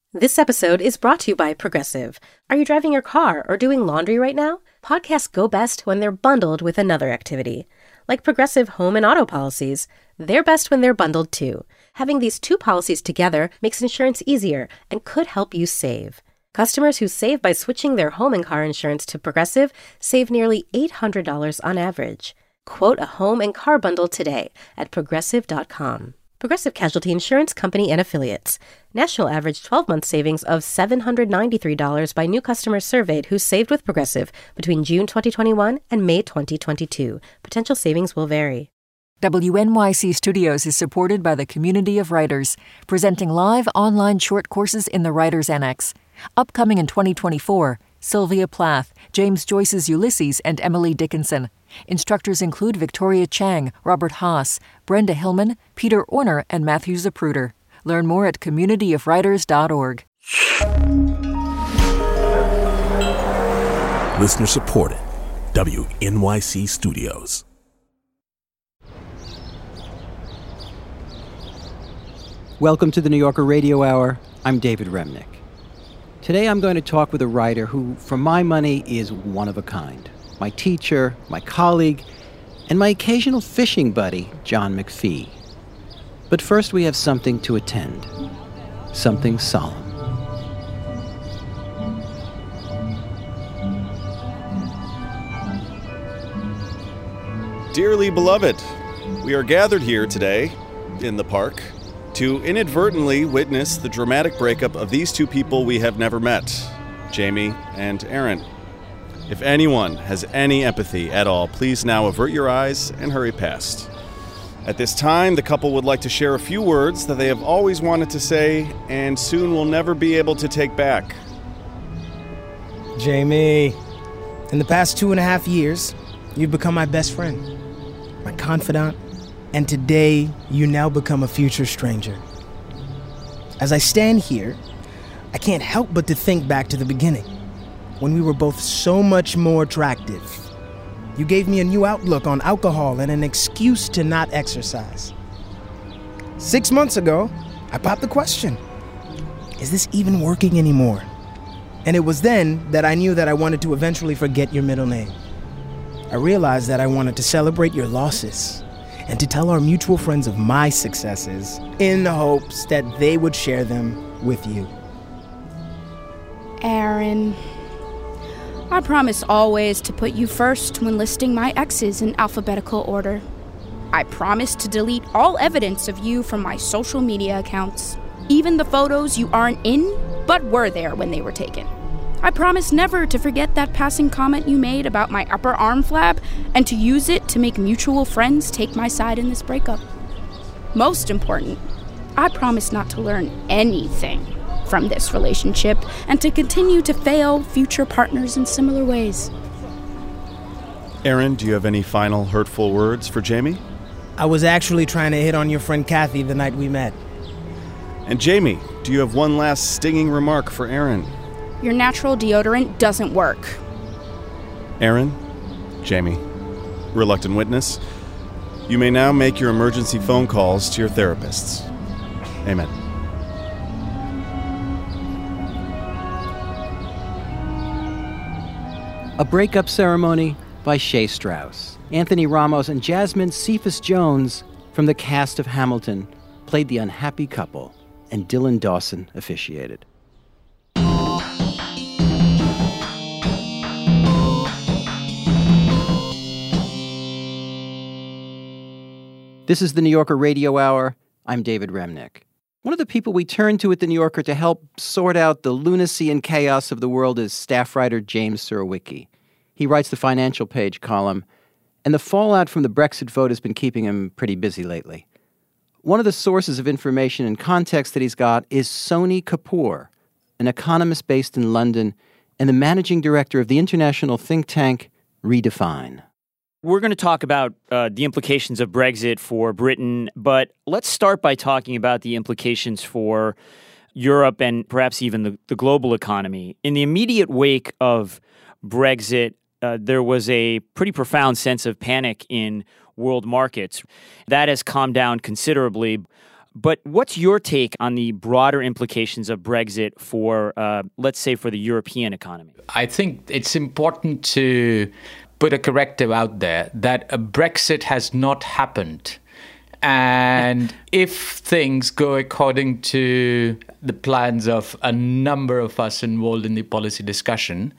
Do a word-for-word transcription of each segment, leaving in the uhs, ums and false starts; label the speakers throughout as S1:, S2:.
S1: This episode is brought to you by Progressive. Are you driving your car or doing laundry right now? Podcasts go best when they're bundled with another activity. Like Progressive home and auto policies, they're best when they're bundled too. Having these two policies together makes insurance easier and could help you save. Customers who save by switching their home and car insurance to Progressive save nearly eight hundred dollars on average. Quote a home and car bundle today at progressive dot com. Progressive Casualty Insurance Company and Affiliates. National average twelve-month savings of seven hundred ninety-three dollars by new customers surveyed who saved with Progressive between June twenty twenty-one and May twenty twenty-two. Potential savings will vary.
S2: W N Y C Studios is supported by the Community of Writers, presenting live online short courses in the Writers Annex. Upcoming in twenty twenty-four, Sylvia Plath, James Joyce's Ulysses, and Emily Dickinson. Instructors include Victoria Chang, Robert Haas, Brenda Hillman, Peter Orner, and Matthew Zapruder. Learn more at community of writers dot org.
S3: Listener supported. W N Y C Studios.
S4: Welcome to the New Yorker Radio Hour. I'm David Remnick. Today I'm going to talk with a writer who, for my money, is one of a kind. My teacher, my colleague, and my occasional fishing buddy, John McPhee. But first we have something to attend. Something solemn.
S5: Dearly beloved, we are gathered here today, in the park, to inadvertently witness the dramatic breakup of these two people we have never met, Jamie and Aaron. If anyone has any empathy at all, please now avert your eyes and hurry past. At this time, the couple would like to share a few words that they have always wanted to say and soon will never be able to take back.
S6: Jamie, in the past two and a half years, you've become my best friend, my confidant, and today you now become a future stranger. As I stand here, I can't help but to think back to the beginning, when we were both so much more attractive. You gave me a new outlook on alcohol and an excuse to not exercise. Six months ago, I popped the question, is this even working anymore? And it was then that I knew that I wanted to eventually forget your middle name. I realized that I wanted to celebrate your losses and to tell our mutual friends of my successes in the hopes that they would share them with you.
S7: Aaron, I promise always to put you first when listing my exes in alphabetical order. I promise to delete all evidence of you from my social media accounts, even the photos you aren't in but were there when they were taken. I promise never to forget that passing comment you made about my upper arm flab and to use it to make mutual friends take my side in this breakup. Most important, I promise not to learn anything from this relationship and to continue to fail future partners in similar ways.
S5: Aaron, do you have any final hurtful words for Jamie?
S6: I was actually trying to hit on your friend Kathy the night we met.
S5: And Jamie, do you have one last stinging remark for Aaron?
S7: Your natural deodorant doesn't work.
S5: Aaron, Jamie, reluctant witness, you may now make your emergency phone calls to your therapists. Amen.
S4: A breakup ceremony by Shea Strauss. Anthony Ramos and Jasmine Cephas Jones from the cast of Hamilton played the unhappy couple, and Dylan Dawson officiated. This is the New Yorker Radio Hour. I'm David Remnick. One of the people we turn to at the New Yorker to help sort out the lunacy and chaos of the world is staff writer James Surowiecki. He writes the Financial Page column, and the fallout from the Brexit vote has been keeping him pretty busy lately. One of the sources of information and context that he's got is Sony Kapoor, an economist based in London and the managing director of the international think tank Redefine.
S8: We're going to talk about uh, the implications of Brexit for Britain, but let's start by talking about the implications for Europe and perhaps even the, the global economy. In the immediate wake of Brexit, uh, there was a pretty profound sense of panic in world markets. That has calmed down considerably, But what's your take on the broader implications of Brexit for, uh, let's say, for the European economy?
S9: I think it's important to put a corrective out there that a Brexit has not happened. And if things go according to the plans of a number of us involved in the policy discussion,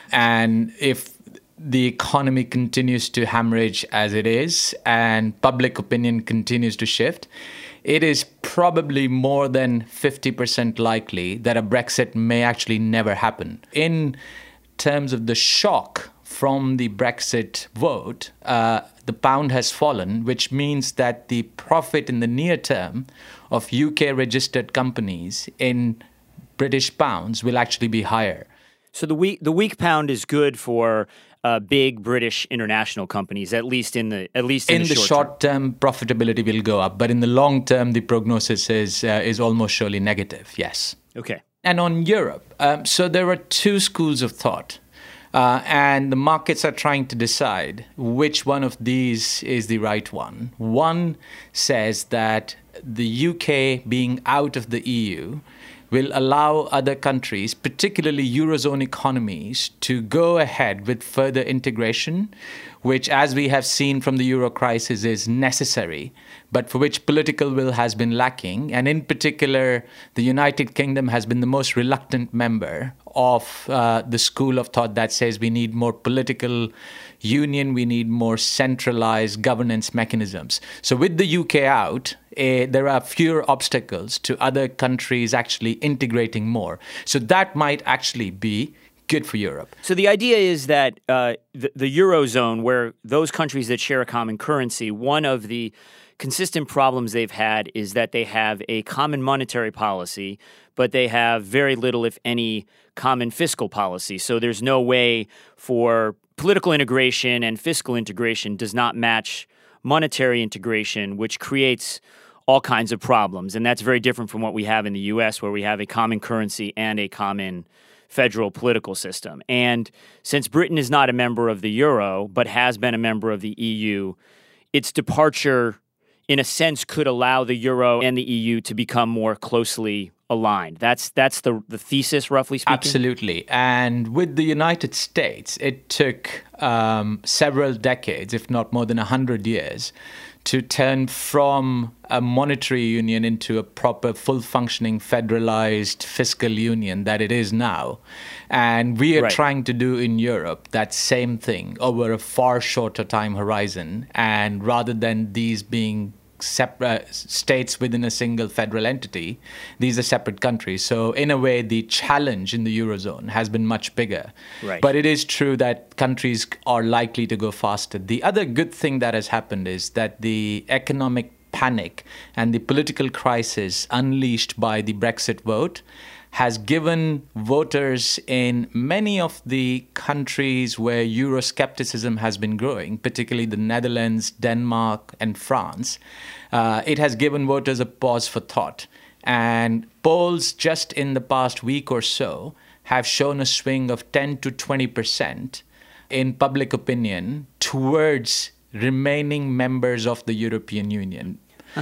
S9: and if the economy continues to hemorrhage as it is, and public opinion continues to shift, it is probably more than fifty percent likely that a Brexit may actually never happen. In terms of the shock from the Brexit vote, uh, the pound has fallen, which means that the profit in the near term of U K-registered companies in British pounds will actually be higher.
S8: So the weak the weak pound is good for uh, big British international companies, at least in the at least in,
S9: in
S8: the,
S9: the
S8: short,
S9: short term. term, profitability will go up, but in the long term, the prognosis is uh, is almost surely negative. Yes.
S8: Okay.
S9: And on Europe, um, so there are two schools of thought. Uh, and the markets are trying to decide which one of these is the right one. One says that the U K being out of the E U will allow other countries, particularly Eurozone economies, to go ahead with further integration, which, as we have seen from the Euro crisis, is necessary, but for which political will has been lacking. And in particular, the United Kingdom has been the most reluctant member of uh, the school of thought that says we need more political union, we need more centralized governance mechanisms. So with the U K out, uh, there are fewer obstacles to other countries actually integrating more. So that might actually be good for Europe.
S8: So the idea is that uh, the, the Eurozone, where those countries that share a common currency, one of the consistent problems they've had is that they have a common monetary policy, but they have very little, if any, common fiscal policy. So there's no way for political integration, and fiscal integration does not match monetary integration, which creates all kinds of problems. And that's very different from what we have in the U S, where we have a common currency and a common federal political system. And since Britain is not a member of the euro, but has been a member of the E U, its departure, in a sense, could allow the euro and the E U to become more closely aligned. That's that's the the thesis, roughly speaking?
S9: Absolutely. And with the United States, it took um, several decades, if not more than one hundred years, to turn from a monetary union into a proper, full-functioning, federalized fiscal union that it is now. And we are
S8: right.
S9: trying to do in Europe that same thing over a far shorter time horizon. And rather than these being separate states within a single federal entity, these are separate countries. So in a way, the challenge in the Eurozone has been much bigger.
S8: Right.
S9: But it is true that countries are likely to go faster. The other good thing that has happened is that the economic panic and the political crisis unleashed by the Brexit vote has given voters in many of the countries where Euroscepticism has been growing, particularly the Netherlands, Denmark, and France, uh, it has given voters a pause for thought. And polls just in the past week or so have shown a swing of ten to twenty percent in public opinion towards remaining members of the European Union.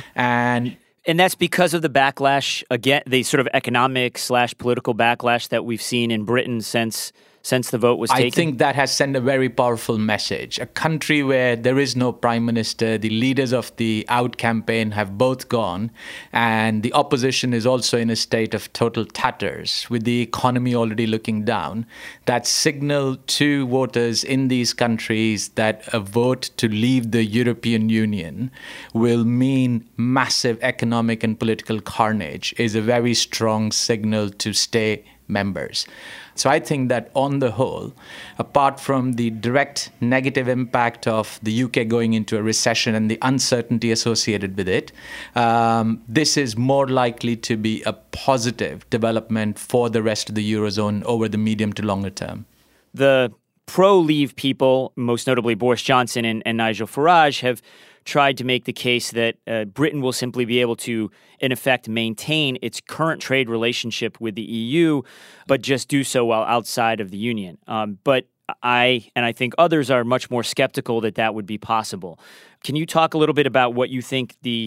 S9: And
S8: And that's because of the backlash, again, the sort of economic slash political backlash that we've seen in Britain since since the vote was taken?
S9: I think that has sent a very powerful message. A country where there is no prime minister, the leaders of the out campaign have both gone, and the opposition is also in a state of total tatters, with the economy already looking down. That signal to voters in these countries that a vote to leave the European Union will mean massive economic and political carnage is a very strong signal to stay members. So I think that on the whole, apart from the direct negative impact of the U K going into a recession and the uncertainty associated with it, um, this is more likely to be a positive development for the rest of the Eurozone over the medium to longer term.
S8: The pro-leave people, most notably Boris Johnson and, and Nigel Farage, have tried to make the case that uh, Britain will simply be able to, in effect, maintain its current trade relationship with the E U, but just do so while outside of the Union. Um, but I, and I think others, are much more skeptical that that would be possible. Can you talk a little bit about what you think the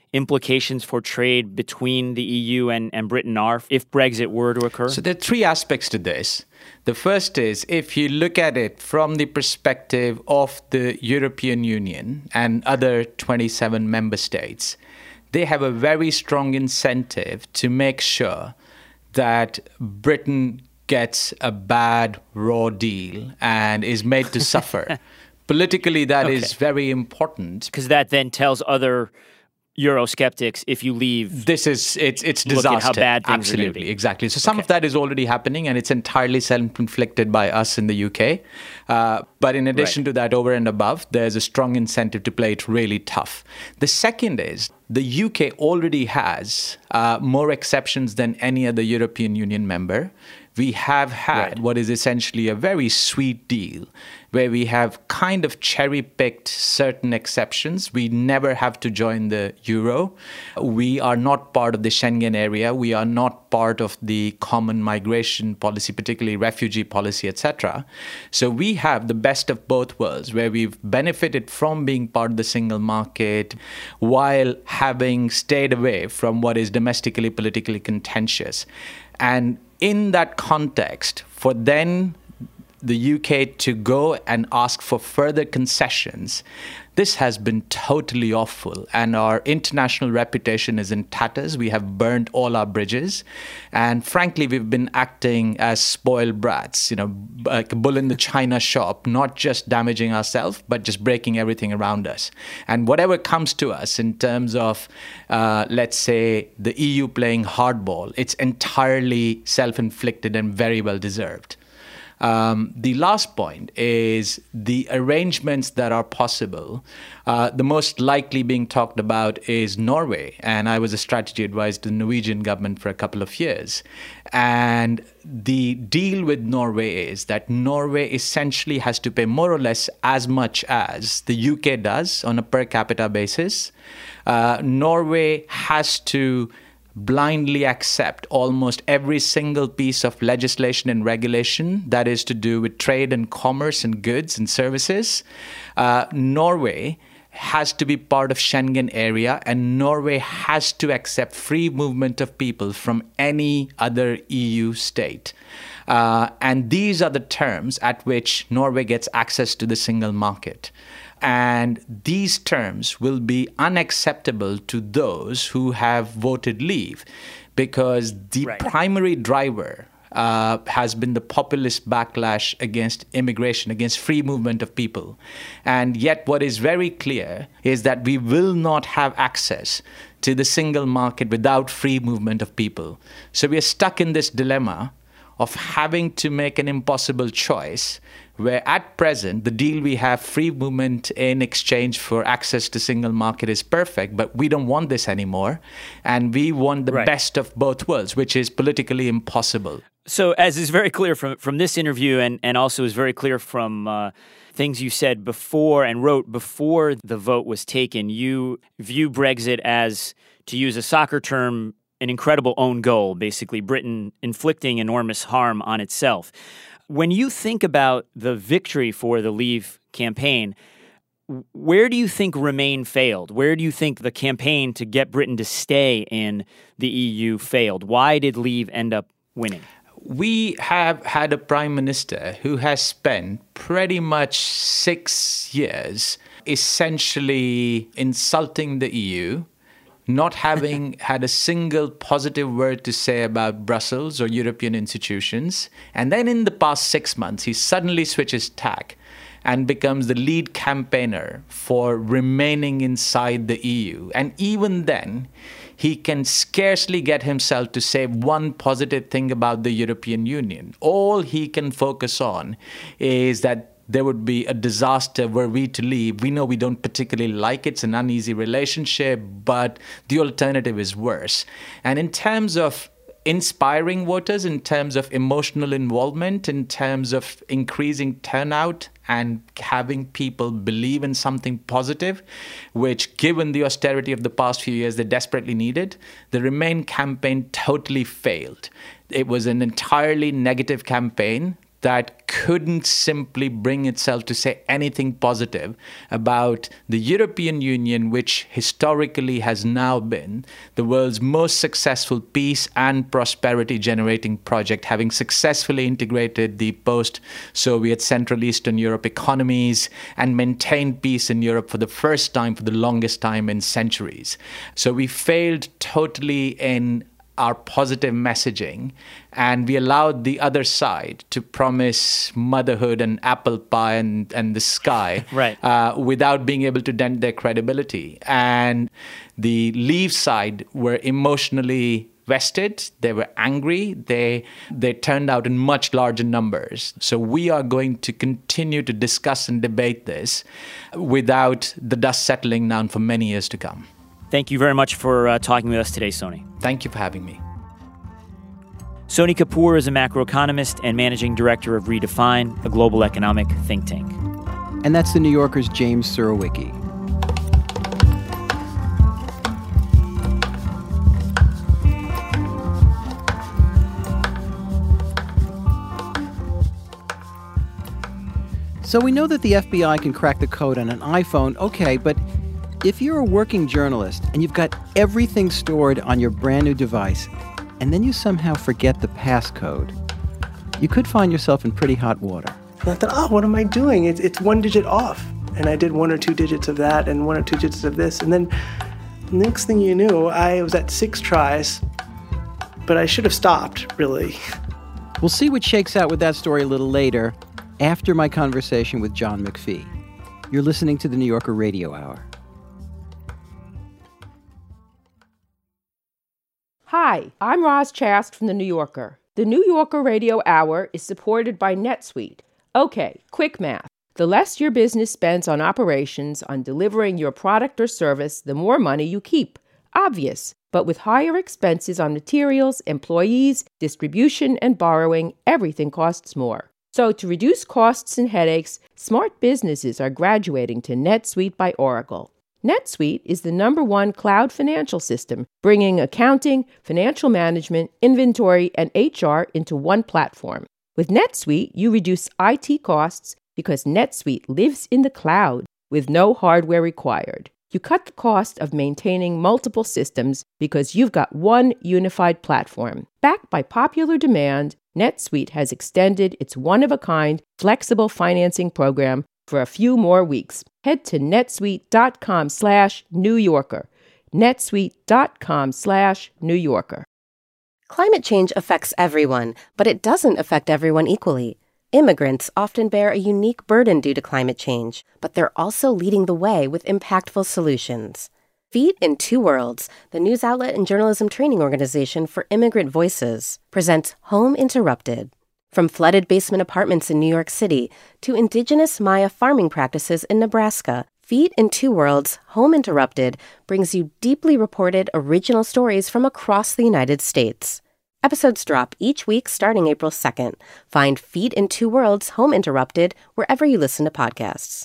S8: implications for trade between the E U and, and Britain are if Brexit were to occur?
S9: So there are three aspects to this. The first is, if you look at it from the perspective of the European Union and other twenty-seven member states, they have a very strong incentive to make sure that Britain gets a bad raw deal and is made to suffer. Politically, that okay. is very important.
S8: Because that then tells other Eurosceptics, if you leave,
S9: this is it's it's
S8: look
S9: disaster.
S8: At how bad things
S9: Absolutely,
S8: are going to be.
S9: Exactly. So some
S8: okay.
S9: of that is already happening, and it's entirely self-inflicted by us in the U K. Uh, but in addition
S8: right.
S9: to that, over and above, there's a strong incentive to play it really tough. The second is the U K already has uh, more exceptions than any other European Union member. We have had right. what is essentially a very sweet deal where we have kind of cherry-picked certain exceptions. We never have to join the euro. We are not part of the Schengen area. We are not part of the common migration policy, particularly refugee policy, et cetera. So we have the best of both worlds, where we've benefited from being part of the single market while having stayed away from what is domestically politically contentious. And in that context, for then the U K to go and ask for further concessions, this has been totally awful. And our international reputation is in tatters. We have burned all our bridges. And frankly, we've been acting as spoiled brats, you know, like a bull in the china shop, not just damaging ourselves, but just breaking everything around us. And whatever comes to us in terms of, uh, let's say, the E U playing hardball, it's entirely self-inflicted and very well deserved. Um, the last point is the arrangements that are possible. Uh, the most likely being talked about is Norway. And I was a strategy advisor to the Norwegian government for a couple of years. And the deal with Norway is that Norway essentially has to pay more or less as much as the U K does on a per capita basis. Uh, Norway has to blindly accept almost every single piece of legislation and regulation that is to do with trade and commerce and goods and services. Uh, Norway has to be part of Schengen area, and Norway has to accept free movement of people from any other E U state. Uh, and these are the terms at which Norway gets access to the single market. And these terms will be unacceptable to those who have voted leave, because the right. primary driver uh, has been the populist backlash against immigration, against free movement of people. And yet what is very clear is that we will not have access to the single market without free movement of people. So we are stuck in this dilemma of having to make an impossible choice, where at present, the deal we have, free movement in exchange for access to single market, is perfect, but we don't want this anymore. And we want the right. best of both worlds, which is politically impossible.
S8: So as is very clear from, from this interview, and, and also is very clear from uh, things you said before and wrote before the vote was taken, you view Brexit as, to use a soccer term, an incredible own goal, basically Britain inflicting enormous harm on itself. When you think about the victory for the Leave campaign, where do you think Remain failed? Where do you think the campaign to get Britain to stay in the E U failed? Why did Leave end up winning?
S9: We have had a prime minister who has spent pretty much six years essentially insulting the E U, not having had a single positive word to say about Brussels or European institutions. And then in the past six months, he suddenly switches tack and becomes the lead campaigner for remaining inside the E U. And even then, he can scarcely get himself to say one positive thing about the European Union. All he can focus on is that there would be a disaster were we to leave. We know we don't particularly like it. It's an uneasy relationship, but the alternative is worse. And in terms of inspiring voters, in terms of emotional involvement, in terms of increasing turnout and having people believe in something positive, which given the austerity of the past few years they desperately needed, the Remain campaign totally failed. It was an entirely negative campaign, that couldn't simply bring itself to say anything positive about the European Union, which historically has now been the world's most successful peace and prosperity generating project, having successfully integrated the post-Soviet Central Eastern Europe economies and maintained peace in Europe for the first time, for the longest time in centuries. So we failed totally in our positive messaging, and we allowed the other side to promise motherhood and apple pie and, and the sky
S8: right.
S9: uh, without being able to dent their credibility. And the Leave side were emotionally vested, they were angry, they they turned out in much larger numbers. So we are going to continue to discuss and debate this without the dust settling down for many years to come.
S8: Thank you very much for uh, talking with us today, Sony.
S9: Thank you for having me.
S8: Sony Kapoor is a macroeconomist and managing director of Redefine, a global economic think tank.
S4: And that's the New Yorker's James Surowiecki. So we know that the F B I can crack the code on an iPhone, okay, but if you're a working journalist and you've got everything stored on your brand new device, and then you somehow forget the passcode, you could find yourself in pretty hot water.
S10: And I thought, oh, what am I doing? It's, it's one digit off. And I did one or two digits of that and one or two digits of this. And then next thing you knew, I was at six tries, but I should have stopped, really.
S4: We'll see what shakes out with that story a little later, after my conversation with John McPhee. You're listening to the New Yorker Radio Hour.
S11: Hi, I'm Roz Chast from The New Yorker. The New Yorker Radio Hour is supported by NetSuite. Okay, quick math. The less your business spends on operations, on delivering your product or service, the more money you keep. Obvious. But with higher expenses on materials, employees, distribution, and borrowing, everything costs more. So to reduce costs and headaches, smart businesses are graduating to NetSuite by Oracle. NetSuite is the number one cloud financial system, bringing accounting, financial management, inventory, and H R into one platform. With NetSuite, you reduce I T costs because NetSuite lives in the cloud with no hardware required. You cut the cost of maintaining multiple systems because you've got one unified platform. Backed by popular demand, NetSuite has extended its one-of-a-kind flexible financing program for a few more weeks. Head to netsuite.com slash New Yorker. netsuite.com slash New Yorker.
S1: Climate change affects everyone, but it doesn't affect everyone equally. Immigrants often bear a unique burden due to climate change, but they're also leading the way with impactful solutions. Feet in Two Worlds, the news outlet and journalism training organization for immigrant voices, presents Home Interrupted. From flooded basement apartments in New York City to indigenous Maya farming practices in Nebraska, Feet in Two Worlds, Home Interrupted brings you deeply reported original stories from across the United States. Episodes drop each week starting April second. Find Feet in Two Worlds, Home Interrupted wherever you listen to podcasts.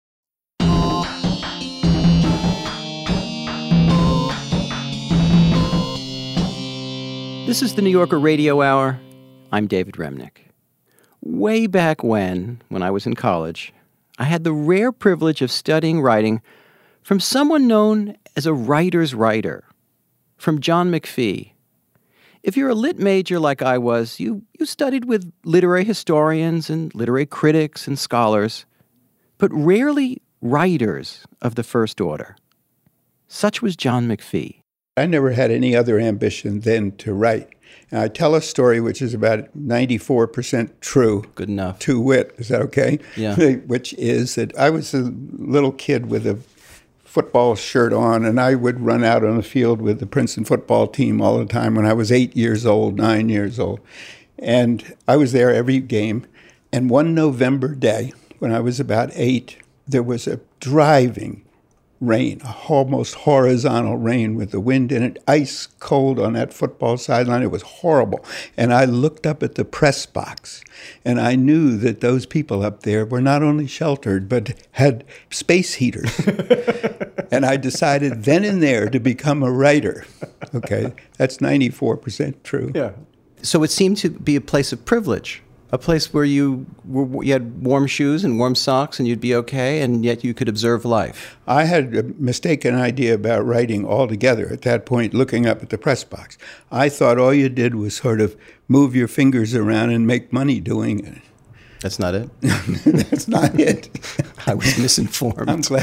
S4: This is the New Yorker Radio Hour. I'm David Remnick. Way back when, when I was in college, I had the rare privilege of studying writing from someone known as a writer's writer, from John McPhee. If you're a lit major like I was, you, you studied with literary historians and literary critics and scholars, but rarely writers of the first order. Such was John McPhee.
S12: I never had any other ambition than to write. And I tell a story which is about ninety-four percent true.
S4: Good enough.
S12: To wit. Is that okay?
S4: Yeah.
S12: Which is that I was a little kid with a football shirt on, and I would run out on the field with the Princeton football team all the time when I was eight years old, nine years old. And I was there every game. And one November day, when I was about eight, there was a driving rain, a almost horizontal rain with the wind in it, ice cold on that football sideline. It was horrible. And I looked up at the press box, and I knew that those people up there were not only sheltered, but had space heaters. And I decided then and there to become a writer. Okay, that's ninety-four percent true.
S4: Yeah. So it seemed to be a place of privilege A place where you were, you had warm shoes and warm socks and you'd be okay, and yet you could observe life.
S12: I had a mistaken idea about writing altogether at that point, looking up at the press box. I thought all you did was sort of move your fingers around and make money doing it.
S4: That's not it?
S12: That's not it.
S4: I was misinformed.
S12: I'm glad.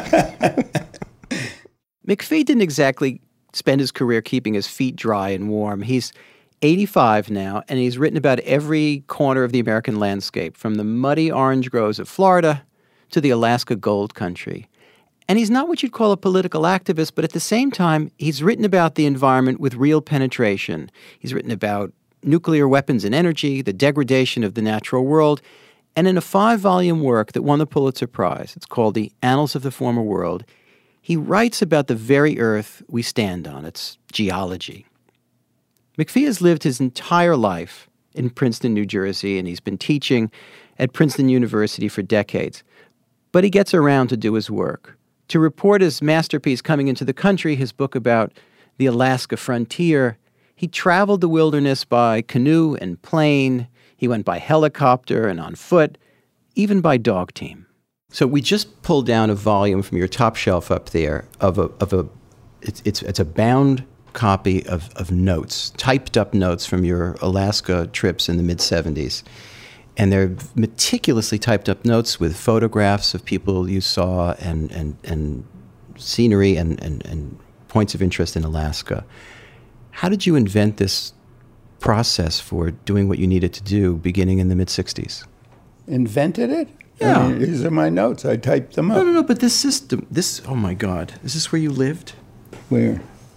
S4: McPhee didn't exactly spend his career keeping his feet dry and warm. He's eighty-five now, and he's written about every corner of the American landscape, from the muddy orange groves of Florida to the Alaska gold country. And he's not what you'd call a political activist, but at the same time, he's written about the environment with real penetration. He's written about nuclear weapons and energy, the degradation of the natural world, and in a five-volume work that won the Pulitzer Prize, it's called The Annals of the Former World, he writes about the very earth we stand on, its geology. McPhee has lived his entire life in Princeton, New Jersey, and he's been teaching at Princeton University for decades. But he gets around to do his work. To report his masterpiece, Coming into the Country, his book about the Alaska frontier, he traveled the wilderness by canoe and plane. He went by helicopter and on foot, even by dog team. So we just pulled down a volume from your top shelf up there of a of a it's it's it's a bound copy of, of notes, typed up notes from your Alaska trips in the mid seventies. And they're meticulously typed up notes with photographs of people you saw and and, and scenery and, and, and points of interest in Alaska. How did you invent this process for doing what you needed to do beginning in the mid sixties?
S12: Invented it?
S4: Yeah.
S12: I mean, these are my notes. I typed them up.
S4: No, no, no, but this system, this, oh my God, is this where you lived?
S12: Where?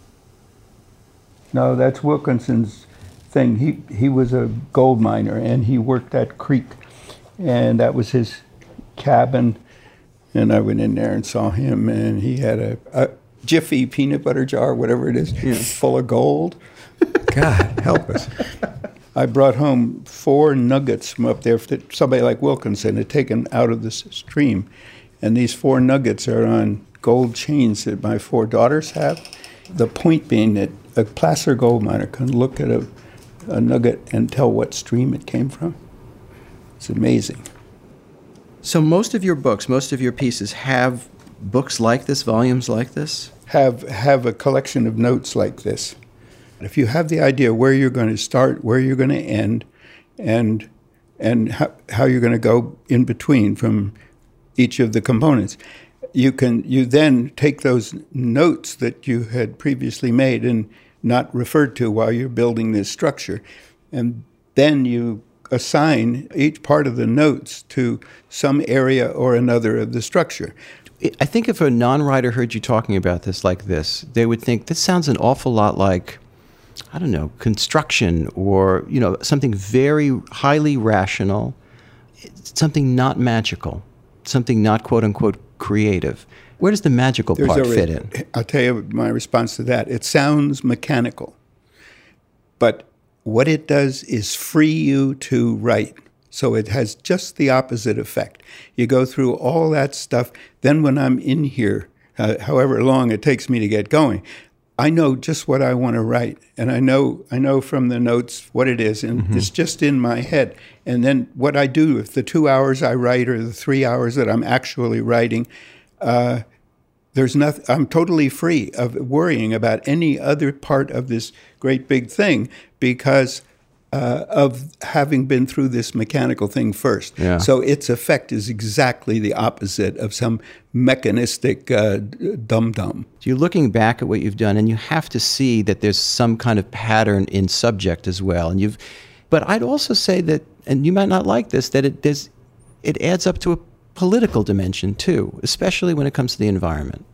S12: No, that's Wilkinson's thing. He he was a gold miner, and he worked at Creek, and that was his cabin. And I went in there and saw him, and he had a, a Jiffy peanut butter jar, whatever it is, yeah. full of gold. God, help us. I brought home four nuggets from up there that somebody like Wilkinson had taken out of the stream. And these four nuggets are on gold chains that my four daughters have. The point being that a placer gold miner can look at a, a nugget and tell what stream it came from. It's amazing.
S4: So most of your books, most of your pieces have books like this, volumes like this?
S12: Have have a collection of notes like this. If you have the idea where you're going to start, where you're going to end, and and how, how you're going to go in between from each of the components, you can you then take those notes that you had previously made and not referred to while you're building this structure, and then you assign each part of the notes to some area or another of the structure.
S4: I think if a non-writer heard you talking about this like this, they would think, this sounds an awful lot like, I don't know, construction or, you know, something very highly rational, something not magical, something not quote-unquote creative. Where does the magical
S12: There's
S4: part
S12: a,
S4: fit in?
S12: I'll tell you my response to that. It sounds mechanical, but what it does is free you to write. So it has just the opposite effect. You go through all that stuff. Then when I'm in here, uh, however long it takes me to get going, I know just what I want to write. And I know I know from the notes what it is. And mm-hmm. it's just in my head. And then what I do, if the two hours I write or the three hours that I'm actually writing, uh, there's nothing, I'm totally free of worrying about any other part of this great big thing because Uh, of having been through this mechanical thing first.
S4: Yeah.
S12: So its effect is exactly the opposite of some mechanistic uh, dum-dum.
S4: So you're looking back at what you've done, and you have to see that there's some kind of pattern in subject as well. And you've, but I'd also say that, and you might not like this, that it there's, it adds up to a political dimension too, especially when it comes to the environment.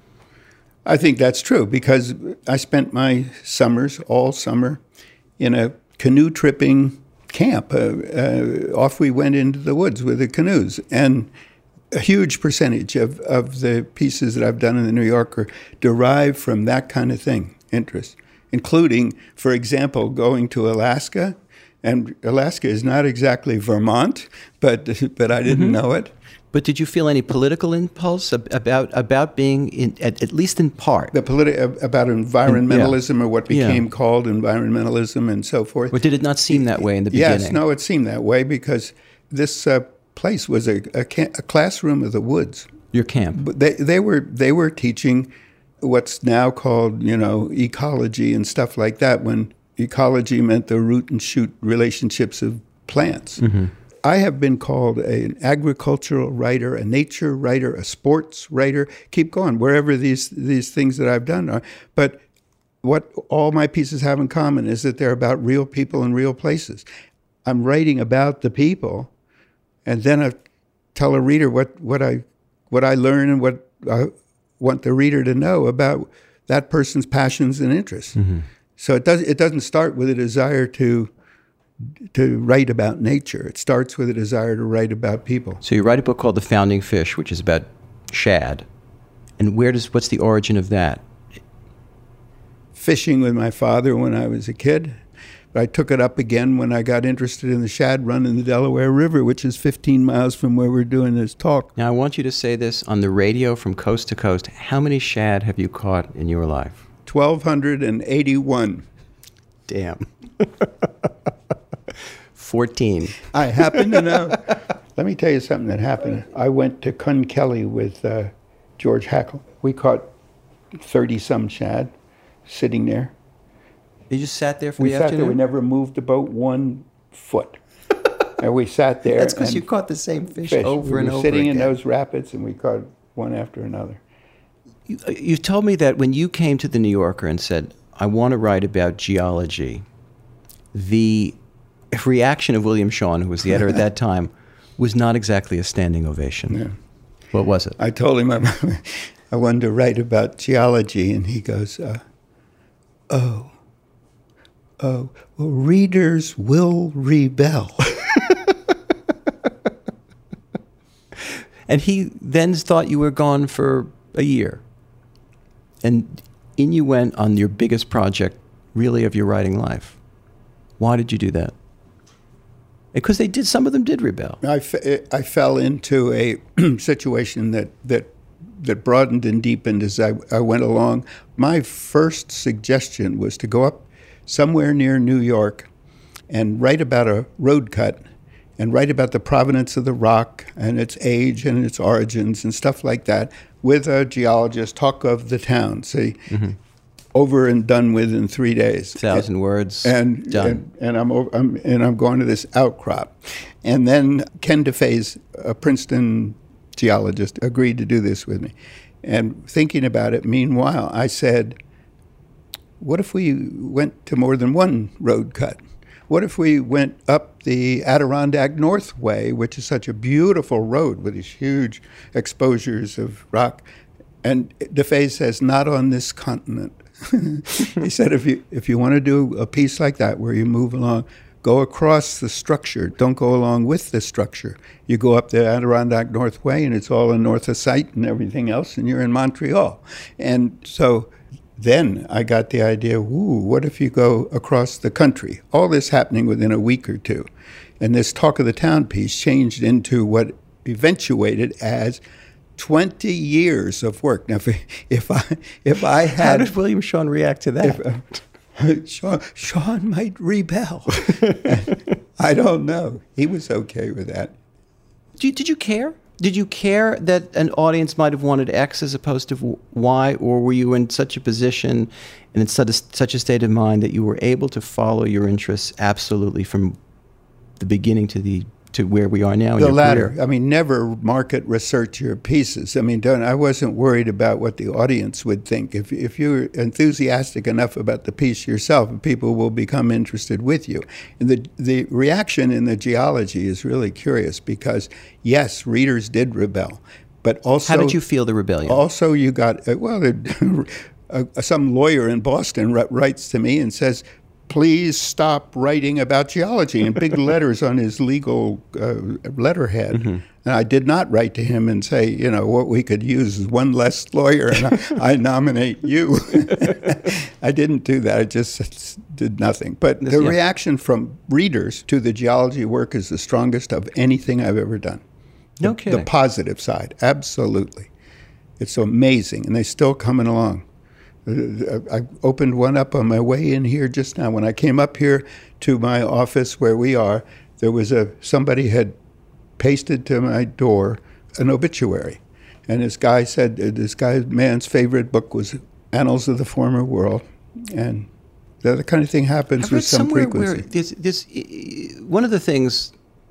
S12: I think that's true because I spent my summers, all summer, in a canoe tripping camp. Uh, uh, off we went into the woods with the canoes. And a huge percentage of, of the pieces that I've done in the New Yorker derive from that kind of thing, interest, including, for example, going to Alaska And Alaska is not exactly Vermont, but but I didn't mm-hmm. know it.
S4: But did you feel any political impulse about about being, in, at, at least in part?
S12: The politi- about environmentalism,
S4: yeah.
S12: or what became
S4: yeah.
S12: called environmentalism and so forth.
S4: Or did it not seem that way in the beginning?
S12: Yes, no, it seemed that way because this uh, place was a, a, ca- a classroom of the woods.
S4: Your camp.
S12: But they they were they were teaching what's now called, you know, ecology and stuff like that, when ecology meant the root and shoot relationships of plants.
S4: Mm-hmm.
S12: I have been called a, an agricultural writer, a nature writer, a sports writer. Keep going, wherever these these things that I've done are. But what all my pieces have in common is that they're about real people and real places. I'm writing about the people, and then I tell a reader what, what I what I learn and what I want the reader to know about that person's passions and interests.
S4: Mm-hmm.
S12: So it does it doesn't start with a desire to to write about nature. It starts with a desire to write about people.
S4: So you write a book called The Founding Fish, which is about shad. And where does what's the origin of that?
S12: Fishing with my father when I was a kid. But I took it up again when I got interested in the shad run in the Delaware River, which is fifteen miles from where we're doing this talk.
S4: Now I want you to say this on the radio from coast to coast. How many shad have you caught in your life?
S12: twelve eighty-one.
S4: Damn. fourteen.
S12: I happen to know. Let me tell you something that happened. I went to Cunkelly with uh, George Hackle. We caught thirty-some shad sitting there.
S4: You just sat there for
S12: we
S4: the
S12: sat
S4: afternoon?
S12: There. We never moved the boat one foot. And we sat there.
S4: That's because you caught the same fish, fish. over
S12: we
S4: and
S12: were
S4: over
S12: sitting
S4: again.
S12: in those rapids, and we caught one after another.
S4: You, you've told me that when you came to the New Yorker and said, I want to write about geology, the reaction of William Shawn, who was the editor at that time, was not exactly a standing ovation.
S12: Yeah.
S4: What was it?
S12: I told him I, I wanted to write about geology, and he goes, uh, oh, oh, well, readers will rebel.
S4: And he then thought you were gone for a year. And in you went on your biggest project, really, of your writing life. Why did you do that? Because they did, some of them did rebel.
S12: I, f- I fell into a situation that, that that broadened and deepened as I, I went along. My first suggestion was to go up somewhere near New York and write about a road cut and write about the provenance of the rock and its age and its origins and stuff like that with a geologist, talk of the town, see, mm-hmm. over and done with in three days.
S4: Thousand
S12: and,
S4: words,
S12: and,
S4: done.
S12: And, and, I'm, over, I'm, and I'm going to this outcrop. And then Ken DeFaze, a Princeton geologist, agreed to do this with me. And thinking about it, meanwhile, I said, what if we went to more than one road cut? What if we went up the Adirondack North Way, which is such a beautiful road with these huge exposures of rock? And DeFaze says, not on this continent. He said, if you if you want to do a piece like that where you move along, go across the structure. Don't go along with the structure. You go up the Adirondack North Way, and it's all in North of Sight and everything else, and you're in Montreal. And so then I got the idea, ooh, what if you go across the country? All this happening within a week or two. And this Talk of the Town piece changed into what eventuated as twenty years of work. Now, if, if I if I had...
S4: How did William Shawn react to that?
S12: If, uh, Shawn, Shawn might rebel. I don't know. He was okay with that.
S4: Did you, did you care? Did you care that an audience might have wanted X as opposed to Y, or were you in such a position and in such a, such a state of mind that you were able to follow your interests absolutely from the beginning to the to where we are now in
S12: the
S4: your
S12: latter.
S4: career?
S12: I mean, never market research your pieces. I mean, don't, I wasn't worried about what the audience would think. If if you're enthusiastic enough about the piece yourself, people will become interested with you. And the the reaction in the geology is really curious because, yes, readers did rebel, but also...
S4: How did you feel the rebellion?
S12: Also, you got, uh, well, uh, some lawyer in Boston writes to me and says, please stop writing about geology, in big letters on his legal uh, letterhead. Mm-hmm. And I did not write to him and say, you know, what we could use is one less lawyer, and I, I nominate you. I didn't do that. I just did nothing. But the yeah. reaction from readers to the geology work is the strongest of anything I've ever done.
S4: No
S12: the,
S4: kidding.
S12: The positive side, absolutely. It's amazing, and they're still coming along. I opened one up on my way in here just now. When I came up here to my office where we are, there was a somebody had pasted to my door an obituary. And this guy said, this guy's man's favorite book was Annals of the Former World. And that kind of thing happens
S4: I've
S12: with some frequency.
S4: Where there's, there's, one of the things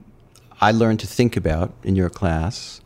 S4: I learned to think about in your class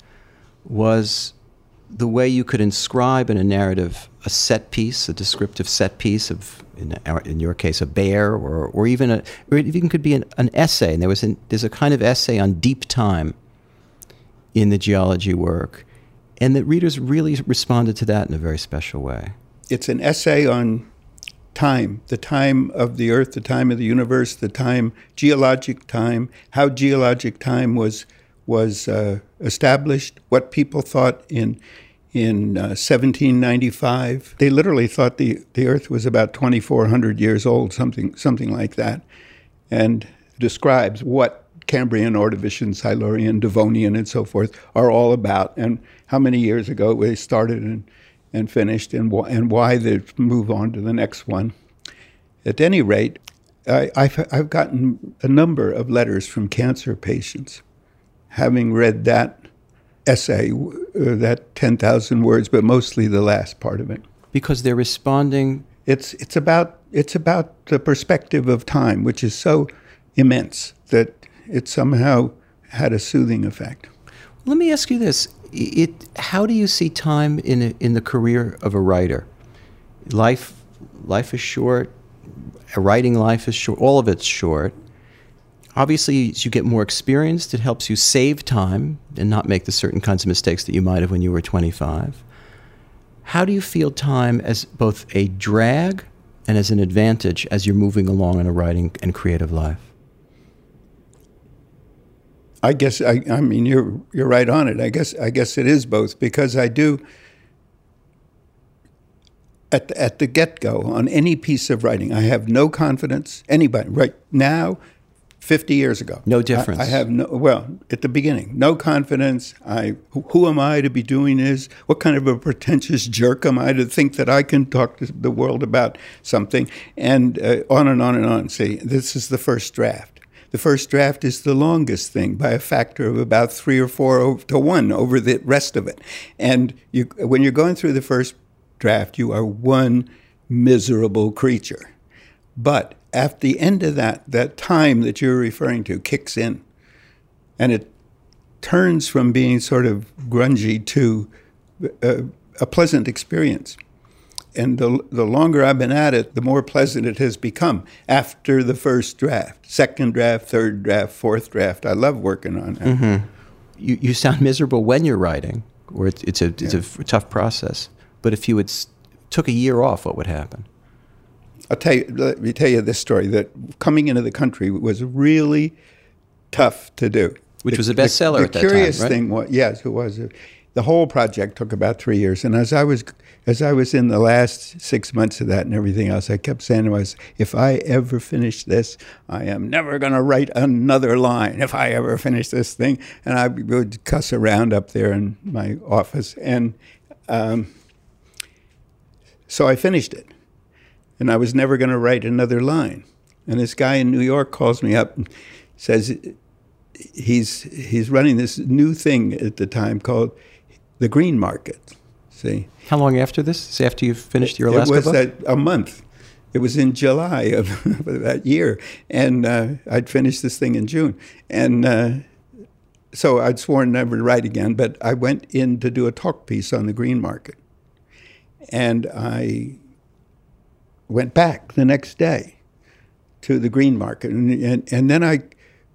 S4: was the way you could inscribe in a narrative a set piece, a descriptive set piece of, in, our, in your case, a bear, or or even a, or it even could be an, an essay. And there was an, there's a kind of essay on deep time in the geology work, and the readers really responded to that in a very special way.
S12: It's an essay on time, the time of the Earth, the time of the universe, the time, geologic time, how geologic time was was uh, established, what people thought in in uh, seventeen ninety-five. They literally thought the, the Earth was about twenty-four hundred years old, something something like that, and describes what Cambrian, Ordovician, Silurian, Devonian, and so forth are all about, and how many years ago they started and, and finished, and, wh- and why they move on to the next one. At any rate, I, I've, I've gotten a number of letters from cancer patients having read that essay, uh, that ten thousand words, but mostly the last part of it.
S4: Because they're responding.
S12: It's it's about it's about the perspective of time, which is so immense that it somehow had a soothing effect.
S4: Let me ask you this: it, how do you see time in a, in the career of a writer? Life life is short. A writing life is short. All of it's short. Obviously, as you get more experienced, it helps you save time and not make the certain kinds of mistakes that you might have when you were twenty-five. How do you feel time as both a drag and as an advantage as you're moving along in a writing and creative life?
S12: I guess I, I mean you're you're right on it. I guess I guess it is both, because I do at the, at the get-go on any piece of writing, I have no confidence. Anybody right now, fifty years ago,
S4: no difference.
S12: I, I have no well at the beginning, no confidence. I who, who am I to be doing this? What kind of a pretentious jerk am I to think that I can talk to the world about something? And uh, on and on and on. See, this is the first draft. The first draft is the longest thing by a factor of about three or four to one over the rest of it. And you, when you're going through the first draft, you are one miserable creature. But at the end of that, that time that you're referring to kicks in, and it turns from being sort of grungy to a, a pleasant experience. And the the longer I've been at it, the more pleasant it has become after the first draft, second draft, third draft, fourth draft. I love working on it.
S4: Mm-hmm. You you sound miserable when you're writing, or it's, it's a it's yeah. a tough process. But if you had took a year off, what would happen?
S12: I'll tell you. Let me tell you this story. That coming into the country was really tough to do.
S4: Which
S12: the,
S4: was a bestseller
S12: the,
S4: at that
S12: time. The curious
S4: right?
S12: thing was, yes, it was. The whole project took about three years, and as I was as I was in the last six months of that and everything else, I kept saying to myself, if I ever finish this, I am never going to write another line. If I ever finish this thing, and I would cuss around up there in my office, and um, so I finished it, and I was never going to write another line. And this guy in New York calls me up and says he's he's running this new thing at the time called the Green Market. See,
S4: how long after this? Is after you finished your Alaska
S12: book? It was
S4: book?
S12: a, a month. It was in July of that year, and uh, I'd finished this thing in June. And uh, so I'd sworn never to write again, but I went in to do a talk piece on the Green Market. And I went back the next day to the Green Market, and, and, and then I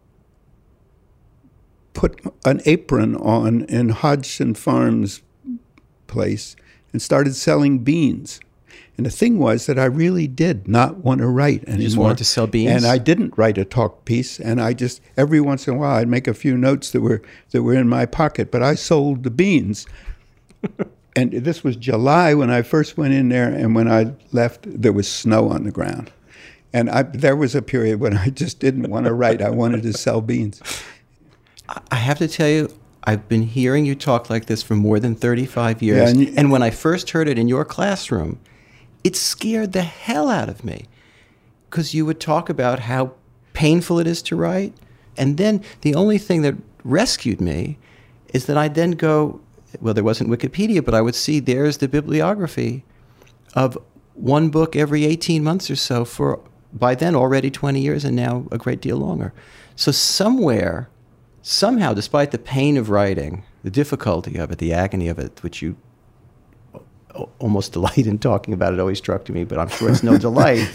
S12: put an apron on in Hodgson Farms place and started selling beans. And the thing was that I really did not want to write anymore.
S4: You just wanted to sell beans?
S12: And I didn't write a talk piece. And I just, every once in a while, I'd make a few notes that were that were in my pocket. But I sold the beans. And this was July when I first went in there. And when I left, there was snow on the ground. And I, there was a period when I just didn't want to write. I wanted to sell beans.
S4: I have to tell you, I've been hearing you talk like this for more than thirty-five years.
S12: Yeah, and, you,
S4: and when I first heard it in your classroom, it scared the hell out of me. Because you would talk about how painful it is to write. And then the only thing that rescued me is that I'd then go, well, there wasn't Wikipedia, but I would see there's the bibliography of one book every eighteen months or so for, by then, already twenty years and now a great deal longer. So somewhere... Somehow, despite the pain of writing, the difficulty of it, the agony of it, which you almost delight in talking about, it always struck to me, but I'm sure it's no delight,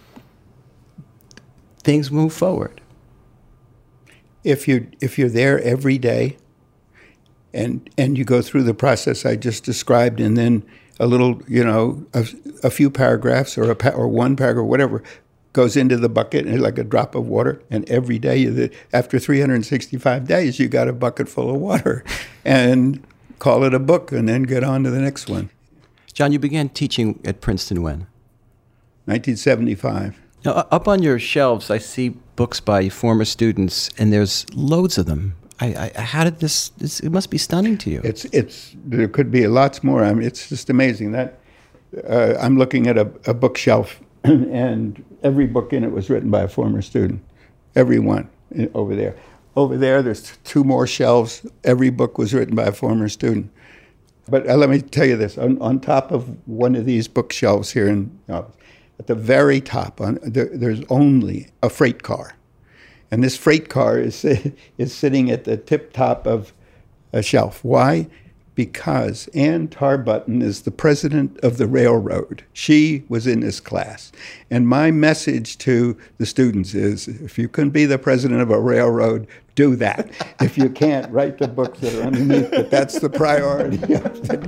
S4: things move forward.
S12: If you if you're there every day, and and you go through the process I just described, and then a little, you know, a, a few paragraphs or a pa- or one paragraph, whatever, goes into the bucket and like a drop of water, and every day, after three hundred sixty-five days, you got a bucket full of water, and call it a book, and then get on to the next one.
S4: John, you began teaching at Princeton when?
S12: nineteen seventy-five.
S4: Now, up on your shelves, I see books by former students, and there's loads of them. I, I, how did this, this? It must be stunning to you.
S12: It's it's there could be lots more. I mean, it's just amazing that uh, I'm looking at a, a bookshelf. And every book in it was written by a former student. Every one over there. Over there, there's two more shelves. Every book was written by a former student. But uh, let me tell you this. On, on top of one of these bookshelves here, in, uh, at the very top, on, there, there's only a freight car. And this freight car is, is sitting at the tip top of a shelf. Why? Because Ann Tarbutton is the president of the railroad. She was in this class. And my message to the students is, if you can be the president of a railroad, do that. If you can't, write the books that are underneath, but that's the priority up there.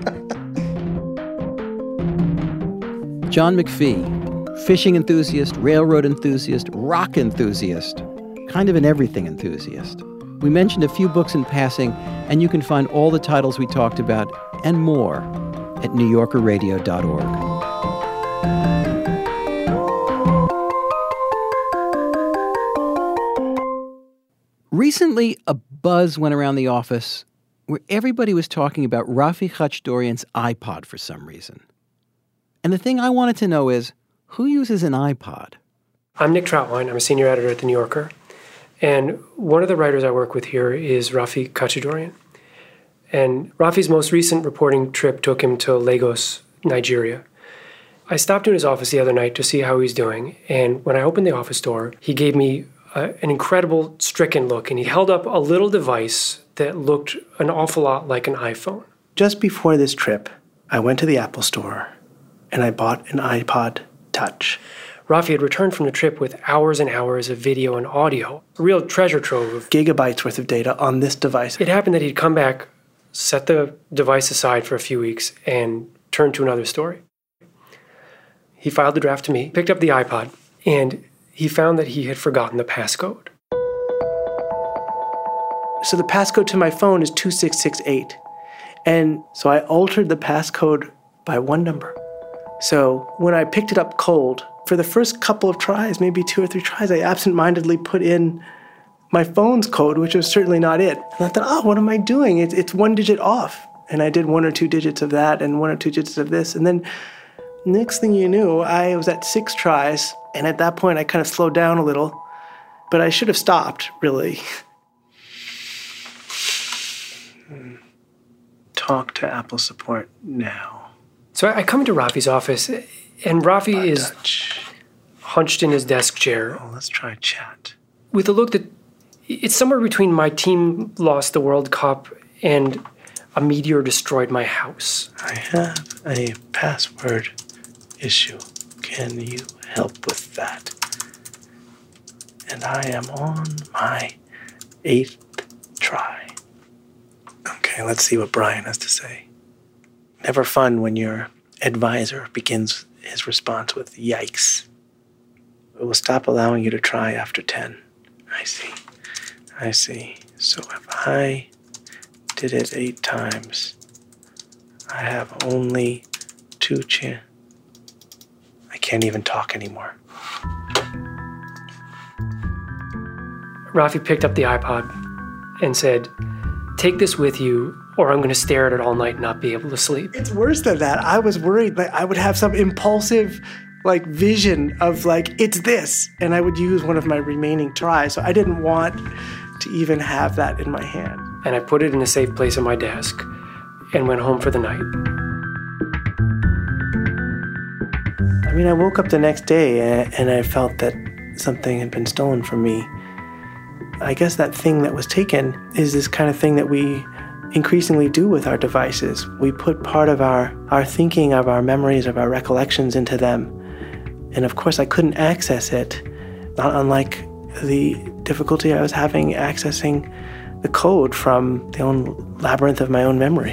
S4: John McPhee, fishing enthusiast, railroad enthusiast, rock enthusiast, kind of an everything enthusiast. We mentioned a few books in passing, and you can find all the titles we talked about and more at new yorker radio dot org. Recently, a buzz went around the office where everybody was talking about Rafi Khachdurian's iPod for some reason. And the thing I wanted to know is, who uses an iPod?
S13: I'm Nick Troutwine. I'm a senior editor at The New Yorker. And one of the writers I work with here is Rafi Khachdurian. And Rafi's most recent reporting trip took him to Lagos, Nigeria. I stopped in his office the other night to see how he's doing. And when I opened the office door, he gave me uh, an incredible, stricken look. And he held up a little device that looked an awful lot like an iPhone.
S10: Just before this trip, I went to the Apple store and I bought an iPod Touch.
S13: Rafi had returned from the trip with hours and hours of video and audio, a real treasure trove of
S10: gigabytes worth of data on this device.
S13: It happened that he'd come back, set the device aside for a few weeks, and turned to another story. He filed the draft to me, picked up the iPod, and he found that he had forgotten the passcode.
S10: So the passcode to my phone is two six six eight. And so I altered the passcode by one number. So when I picked it up cold, for the first couple of tries, maybe two or three tries, I absentmindedly put in my phone's code, which was certainly not it. And I thought, oh, what am I doing? It's, it's one digit off. And I did one or two digits of that and one or two digits of this. And then next thing you knew, I was at six tries. And at that point, I kind of slowed down a little. But I should have stopped, really. Talk to Apple support now.
S13: So I come into Rafi's office, and Rafi
S10: Bud
S13: is
S10: Dutch.
S13: hunched in his desk chair.
S10: Oh, let's try chat.
S13: With a look that, it's somewhere between my team lost the World Cup and a meteor destroyed my house.
S10: I have a password issue. Can you help with that? And I am on my eighth try. Okay, let's see what Brian has to say. Never fun when your advisor begins his response with, "Yikes. It will stop allowing you to try after ten." I see. I see. So if I did it eight times, I have only two chan. I can't even talk anymore.
S13: Rafi picked up the iPod and said, "Take this with you, or I'm going to stare at it all night and not be able to sleep."
S10: It's worse than that. I was worried that I would have some impulsive, like, vision of, like, it's this, and I would use one of my remaining tries. So I didn't want to even have that in my hand.
S13: And I put it in a safe place on my desk and went home for the night.
S10: I mean, I woke up the next day and I felt that something had been stolen from me. I guess that thing that was taken is this kind of thing that we increasingly do with our devices. We put part of our, our thinking, of our memories, of our recollections into them. And of course, I couldn't access it, not unlike the difficulty I was having accessing the code from the own labyrinth of my own memory.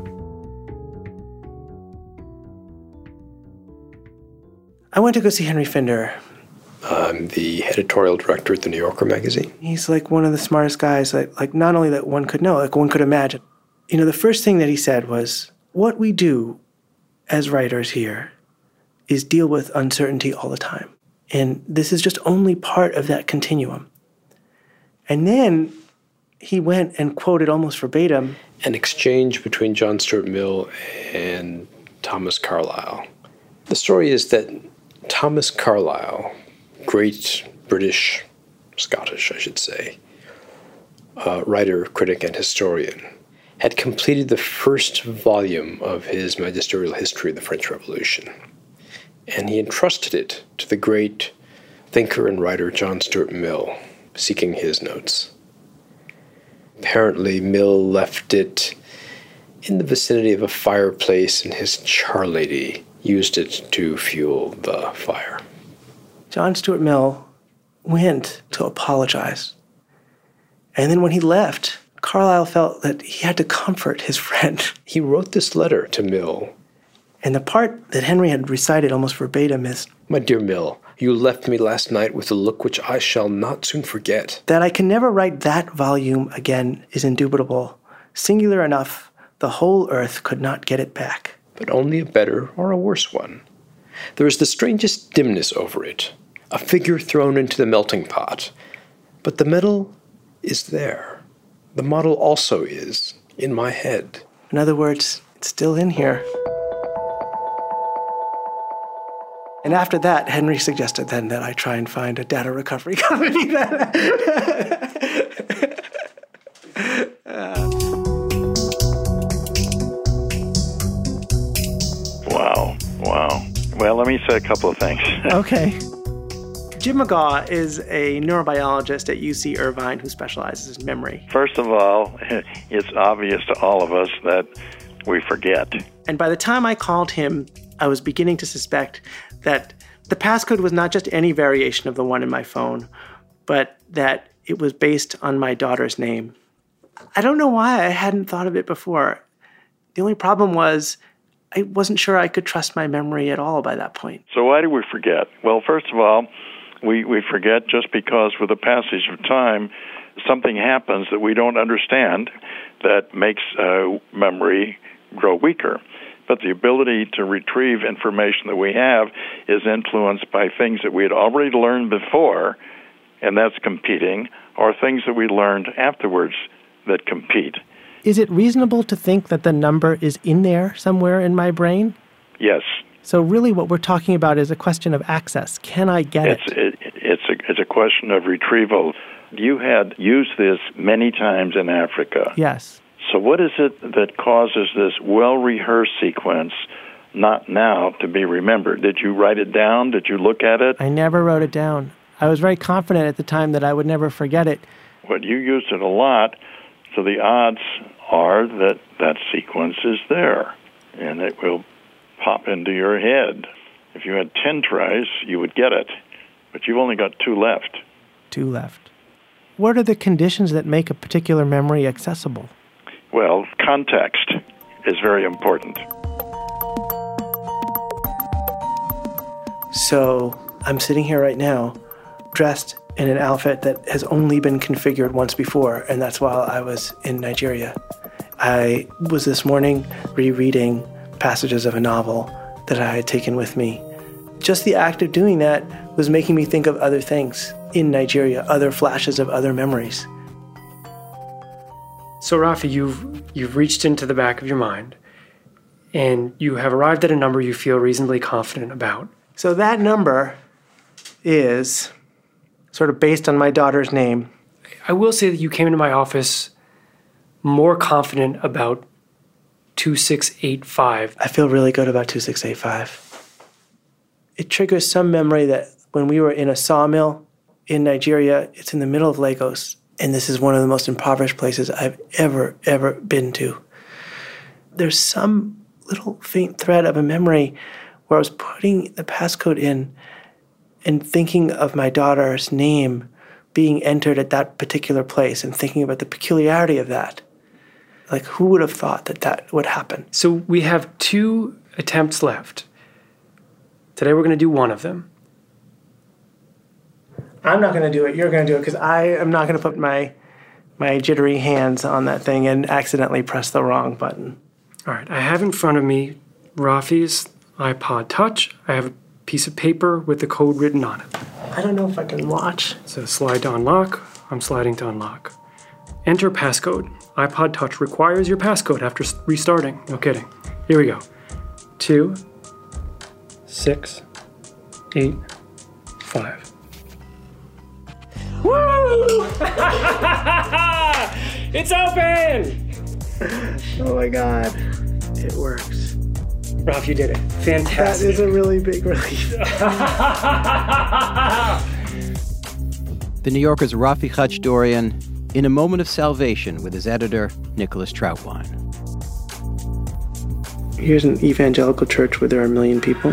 S10: I went to go see Henry Finder.
S14: I'm the editorial director at the New Yorker magazine.
S10: He's like one of the smartest guys, like, like not only that one could know, like one could imagine. You know, the first thing that he said was, what we do as writers here is deal with uncertainty all the time. And this is just only part of that continuum. And then he went and quoted almost verbatim
S14: an exchange between John Stuart Mill and Thomas Carlyle. The story is that Thomas Carlyle, great British, Scottish, I should say, uh, writer, critic, and historian, had completed the first volume of his magisterial history of the French Revolution. And he entrusted it to the great thinker and writer John Stuart Mill, seeking his notes. Apparently, Mill left it in the vicinity of a fireplace, and his charlady used it to fuel the fire.
S10: John Stuart Mill went to apologize. And then when he left, Carlyle felt that he had to comfort his friend.
S14: He wrote this letter to Mill.
S10: And the part that Henry had recited almost verbatim is,
S14: "My dear Mill, you left me last night with a look which I shall not soon forget.
S10: That I can never write that volume again is indubitable. Singular enough, the whole earth could not get it back.
S14: But only a better or a worse one. There is the strangest dimness over it, a figure thrown into the melting pot. But the metal is there. The model also is in my head."
S10: In other words, it's still in here. And after that, Henry suggested then that I try and find a data recovery company. That
S15: uh. Wow, wow. Well, let me say a couple of things.
S10: Okay. Jim McGaugh is a neurobiologist at U C Irvine who specializes in memory.
S15: First of all, it's obvious to all of us that we forget.
S10: And by the time I called him, I was beginning to suspect that the passcode was not just any variation of the one in my phone, but that it was based on my daughter's name. I don't know why I hadn't thought of it before. The only problem was I wasn't sure I could trust my memory at all by that point.
S15: So why do we forget? Well, first of all, we, we forget just because with the passage of time, something happens that we don't understand that makes uh, memory grow weaker. But the ability to retrieve information that we have is influenced by things that we had already learned before, and that's competing, or things that we learned afterwards that compete.
S10: Is it reasonable to think that the number is in there somewhere in my brain?
S15: Yes.
S10: So really what we're talking about is a question of access. Can I get
S15: it's,
S10: it?
S15: it? It's a, it's a question of retrieval. You had used this many times in Africa.
S10: Yes.
S15: So what is it that causes this well-rehearsed sequence not now to be remembered? Did you write it down? Did you look at it?
S10: I never wrote it down. I was very confident at the time that I would never forget it.
S15: But you used it a lot, so the odds are that that sequence is there, and it will pop into your head. If you had ten tries, you would get it, but you've only got two left.
S10: Two left. What are the conditions that make a particular memory accessible?
S15: Well, context is very important.
S10: So I'm sitting here right now, dressed in an outfit that has only been configured once before, and that's while I was in Nigeria. I was this morning rereading passages of a novel that I had taken with me. Just the act of doing that was making me think of other things in Nigeria, other flashes of other memories.
S13: So, Rafi, you've you've reached into the back of your mind, and you have arrived at a number you feel reasonably confident about.
S10: So that number is sort of based on my daughter's name.
S13: I will say that you came into my office more confident about two six eight five.
S10: I feel really good about two six eight five. It triggers some memory that when we were in a sawmill in Nigeria, it's in the middle of Lagos, and this is one of the most impoverished places I've ever, ever been to. There's some little faint thread of a memory where I was putting the passcode in and thinking of my daughter's name being entered at that particular place and thinking about the peculiarity of that. Like, who would have thought that that would happen?
S13: So we have two attempts left. Today we're going to do one of them.
S10: I'm not going to do it. You're going to do it because I am not going to put my my jittery hands on that thing and accidentally press the wrong button.
S13: All right. I have in front of me Rafi's iPod Touch. I have a piece of paper with the code written on it.
S10: I don't know if I can watch.
S13: It says slide to unlock. I'm sliding to unlock. Enter passcode. iPod Touch requires your passcode after restarting. No kidding. Here we go. Two, six, eight, five.
S10: Woo!
S13: It's open!
S10: Oh my God. It works.
S13: Ralph, you did it. Fantastic.
S10: That is a really big relief.
S4: The New Yorker's Rafi Khachdorian in a moment of salvation with his editor, Nicholas Trautwein.
S10: Here's an evangelical church where there are a million people.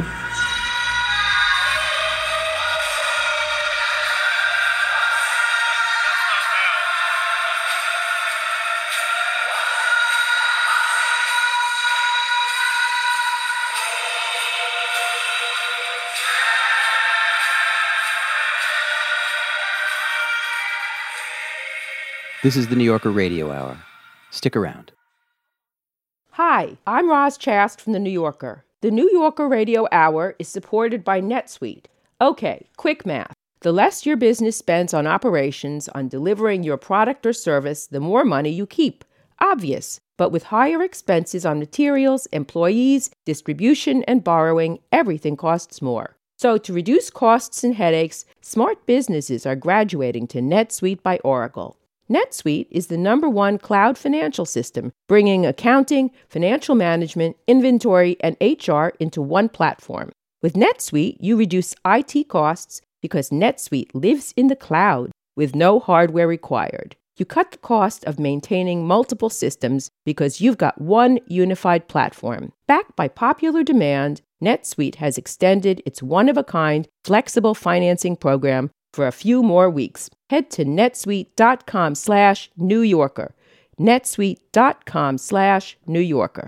S4: This is the New Yorker Radio Hour. Stick around.
S11: Hi, I'm Roz Chast from The New Yorker. The New Yorker Radio Hour is supported by NetSuite. Okay, quick math. The less your business spends on operations, on delivering your product or service, the more money you keep. Obvious. But with higher expenses on materials, employees, distribution, and borrowing, everything costs more. So to reduce costs and headaches, smart businesses are graduating to NetSuite by Oracle. NetSuite is the number one cloud financial system, bringing accounting, financial management, inventory, and H R into one platform. With NetSuite, you reduce I T costs because NetSuite lives in the cloud with no hardware required. You cut the cost of maintaining multiple systems because you've got one unified platform. Backed by popular demand, NetSuite has extended its one-of-a-kind flexible financing program for a few more weeks. Head to netsuite.com slash New Yorker. netsuite.com slash New Yorker.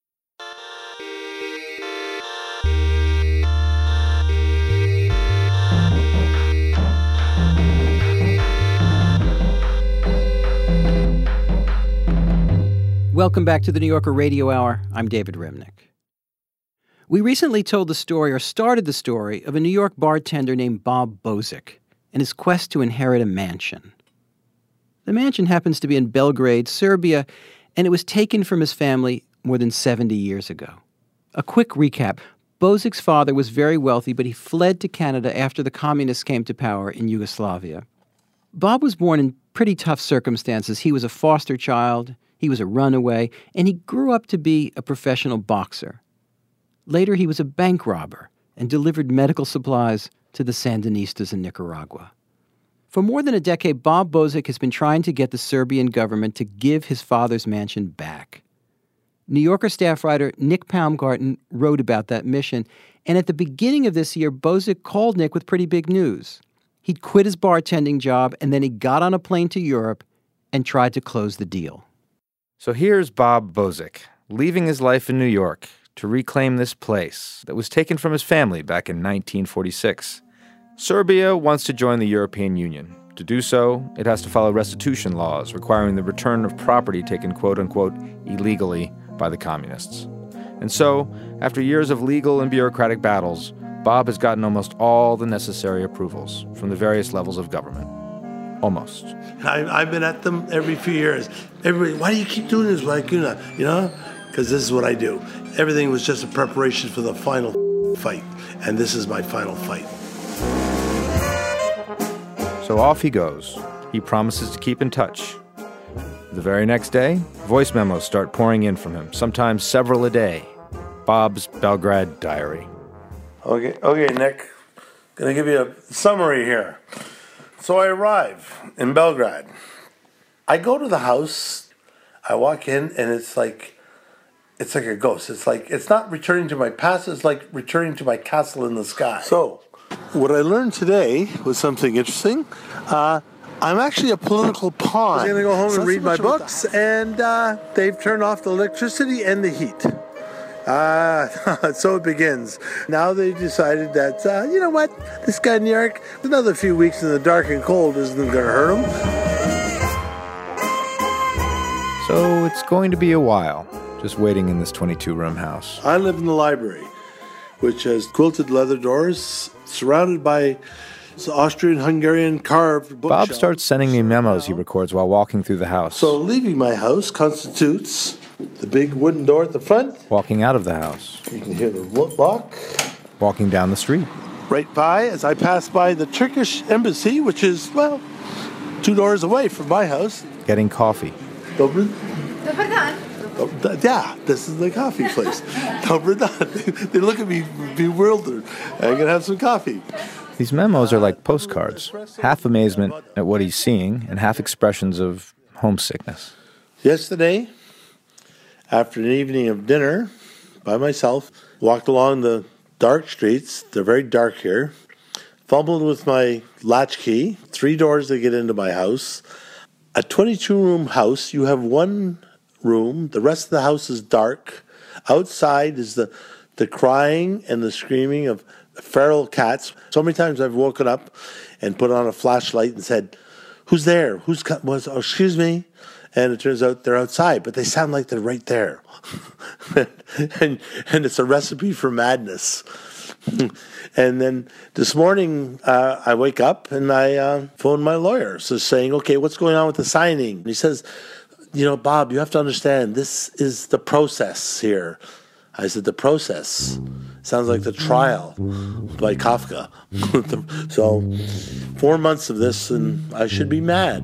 S4: Welcome back to the New Yorker Radio Hour. I'm David Remnick. We recently told the story, or started the story, of a New York bartender named Bob Bozik and his quest to inherit a mansion. The mansion happens to be in Belgrade, Serbia, and it was taken from his family more than seventy years ago. A quick recap. Bozik's father was very wealthy, but he fled to Canada after the communists came to power in Yugoslavia. Bob was born in pretty tough circumstances. He was a foster child, he was a runaway, and he grew up to be a professional boxer. Later, he was a bank robber and delivered medical supplies to the Sandinistas in Nicaragua. For more than a decade, Bob Bozik has been trying to get the Serbian government to give his father's mansion back. New Yorker staff writer Nick Baumgarten wrote about that mission, and at the beginning of this year, Bozik called Nick with pretty big news. He'd quit his bartending job, and then he got on a plane to Europe and tried to close the deal.
S16: So here's Bob Bozik, leaving his life in New York to reclaim this place that was taken from his family back in nineteen forty-six. Serbia wants to join the European Union. To do so, it has to follow restitution laws requiring the return of property taken quote-unquote illegally by the communists. And so, after years of legal and bureaucratic battles, Bob has gotten almost all the necessary approvals from the various levels of government. Almost.
S17: I, I've been at them every few years. Everybody, why do you keep doing this, Lacuna? You know? Because this is what I do. Everything was just a preparation for the final fight. And this is my final fight.
S16: So off he goes. He promises to keep in touch. The very next day, voice memos start pouring in from him, sometimes several a day. Bob's Belgrade diary.
S17: Okay, okay, Nick. Gonna give you a summary here. So I arrive in Belgrade. I go to the house. I walk in, and it's like, it's like a ghost. It's like, it's not returning to my past. It's like returning to my castle in the sky. So, what I learned today was something interesting. Uh, I'm actually a political pawn. I'm going to go home so and read my books, and uh, they've turned off the electricity and the heat. Uh, so it begins. Now they've decided that, uh, you know what, this guy in New York, another few weeks in the dark and cold isn't going to hurt him.
S16: So it's going to be a while, just waiting in this twenty-two room house.
S17: I live in the library, which has quilted leather doors, surrounded by Austrian-Hungarian carved bookshelves.
S16: Bob starts sending me memos he records while walking through the house.
S17: So leaving my house constitutes the big wooden door at the front.
S16: Walking out of the house.
S17: You can hear the lock.
S16: Walking down the street.
S17: Right by, as I pass by the Turkish embassy, which is, well, two doors away from my house.
S16: Getting coffee.
S17: Dobry? Oh, yeah, this is the coffee place. They look at me bewildered. I'm going to have some coffee.
S16: These memos are like postcards, half amazement at what he's seeing and half expressions of homesickness.
S17: Yesterday, after an evening of dinner by myself, walked along the dark streets, they're very dark here, fumbled with my latchkey, three doors to get into my house. A twenty-two room house, you have one room, the rest of the house is dark. Outside is the, the crying and the screaming of feral cats. So many times I've woken up and put on a flashlight and said, who's there? Who's co- was? Oh, excuse me. And it turns out they're outside, but they sound like they're right there. and, and it's a recipe for madness. And then this morning, uh, I wake up and I uh, phone my lawyer, so saying, okay, what's going on with the signing? And he says, you know, Bob, you have to understand, this is the process here. I said, the process sounds like the trial by Kafka. So four months of this and I should be mad.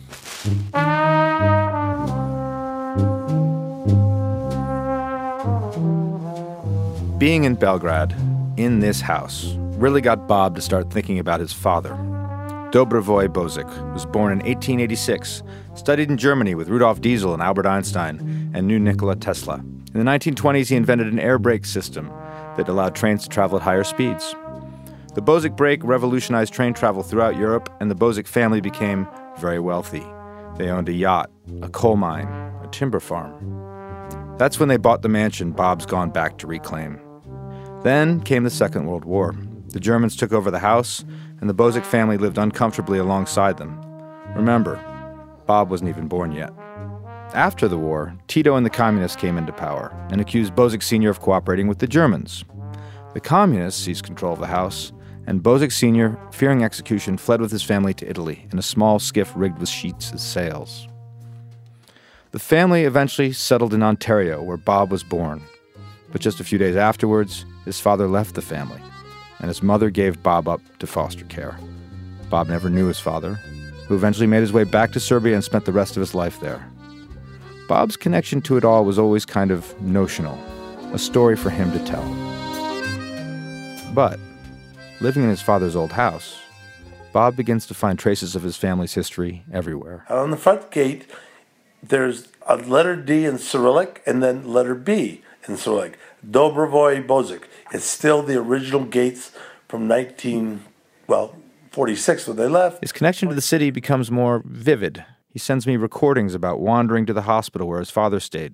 S16: Being in Belgrade, in this house, really got Bob to start thinking about his father. Dobrovoy Bozic was born in eighteen eighty-six, studied in Germany with Rudolf Diesel and Albert Einstein, and knew Nikola Tesla. In the nineteen twenties, he invented an air brake system that allowed trains to travel at higher speeds. The Bozic brake revolutionized train travel throughout Europe, and the Bozic family became very wealthy. They owned a yacht, a coal mine, a timber farm. That's when they bought the mansion Bob's gone back to reclaim. Then came the Second World War. The Germans took over the house, and the Bozic family lived uncomfortably alongside them. Remember, Bob wasn't even born yet. After the war, Tito and the communists came into power and accused Bozic Senior of cooperating with the Germans. The communists seized control of the house, and Bozic Senior, fearing execution, fled with his family to Italy in a small skiff rigged with sheets as sails. The family eventually settled in Ontario, where Bob was born. But just a few days afterwards, his father left the family, and his mother gave Bob up to foster care. Bob never knew his father, who eventually made his way back to Serbia and spent the rest of his life there. Bob's connection to it all was always kind of notional, a story for him to tell. But, living in his father's old house, Bob begins to find traces of his family's history everywhere.
S17: On the front gate, there's a letter D in Cyrillic and then letter B in Cyrillic. Dobrovoy Bozic. It's still the original gates from nineteen, well, forty-six when they left.
S16: His connection to the city becomes more vivid. He sends me recordings about wandering to the hospital where his father stayed,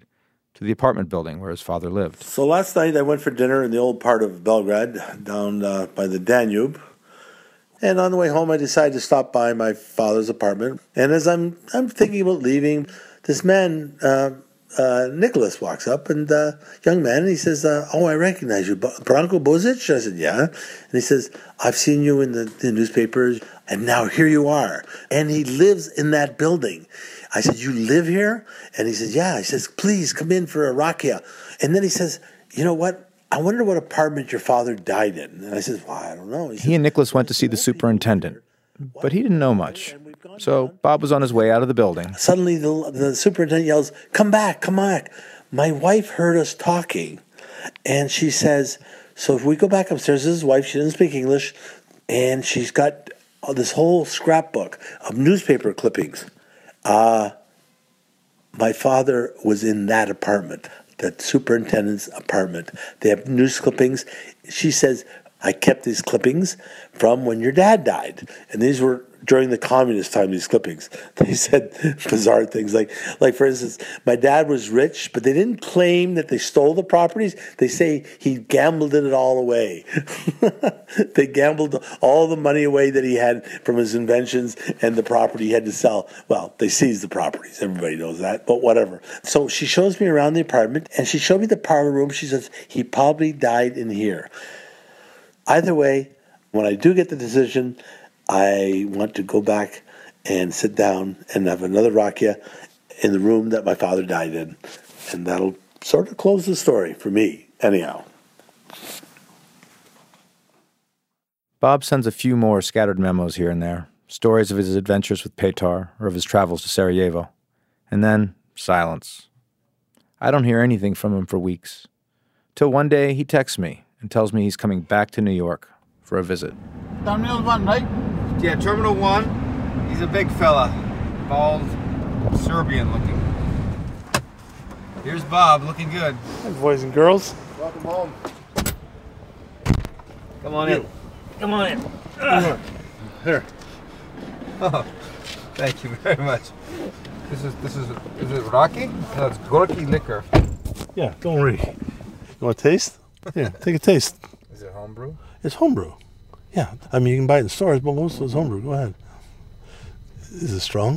S16: to the apartment building where his father lived.
S17: So last night I went for dinner in the old part of Belgrade, down uh, by the Danube. And on the way home, I decided to stop by my father's apartment. And as I'm I'm thinking about leaving, this man, uh, uh, Nicholas, walks up, and uh, young man, and he says, uh, "Oh, I recognize you, Branko Bozic." I said, "Yeah." And he says, "I've seen you in the, the newspapers, and now here you are." And he lives in that building. I said, "You live here?" And he says, "Yeah." He says, "Please come in for a rakia." And then he says, "You know what? I wonder what apartment your father died in." And I said, "Well, I don't know." He,
S16: he
S17: says,
S16: and Nicholas went to see the superintendent, but he didn't know much. So Bob was on his way out of the building.
S17: Suddenly the, the superintendent yells, "Come back, come back." My wife heard us talking, and she says, so if we go back upstairs, this is his wife, she doesn't speak English, and she's got this whole scrapbook of newspaper clippings. Uh, my father was in that apartment, that superintendent's apartment. They have news clippings. She says, "I kept these clippings from when your dad died." And these were during the communist time, these clippings. They said bizarre things like, like for instance, my dad was rich, but they didn't claim that they stole the properties. They say he gambled it all away. They gambled all the money away that he had from his inventions and the property he had to sell. Well, they seized the properties. Everybody knows that, but whatever. So she shows me around the apartment, and she showed me the parlor room. She says, "He probably died in here." Either way, when I do get the decision, I want to go back and sit down and have another rakia in the room that my father died in. And that'll sort of close the story for me, anyhow.
S16: Bob sends a few more scattered memos here and there, stories of his adventures with Petar or of his travels to Sarajevo. And then silence. I don't hear anything from him for weeks. Till one day he texts me and tells me he's coming back to New York for a visit.
S18: Terminal one, right?
S19: Yeah, Terminal one. He's a big fella. Bald, Serbian looking. Here's Bob, looking good.
S17: Hi, boys and girls.
S19: Welcome home. Come on in. Come on in.
S17: Here.
S19: Oh, thank you very much. This is, this is, is it Rocky? No, it's Gorky liquor.
S17: Yeah, don't worry. You want a taste? Yeah, take a taste.
S19: Is it homebrew?
S17: It's homebrew. Yeah, I mean, you can buy it in stores, but most of it's homebrew. Go ahead. Is it strong?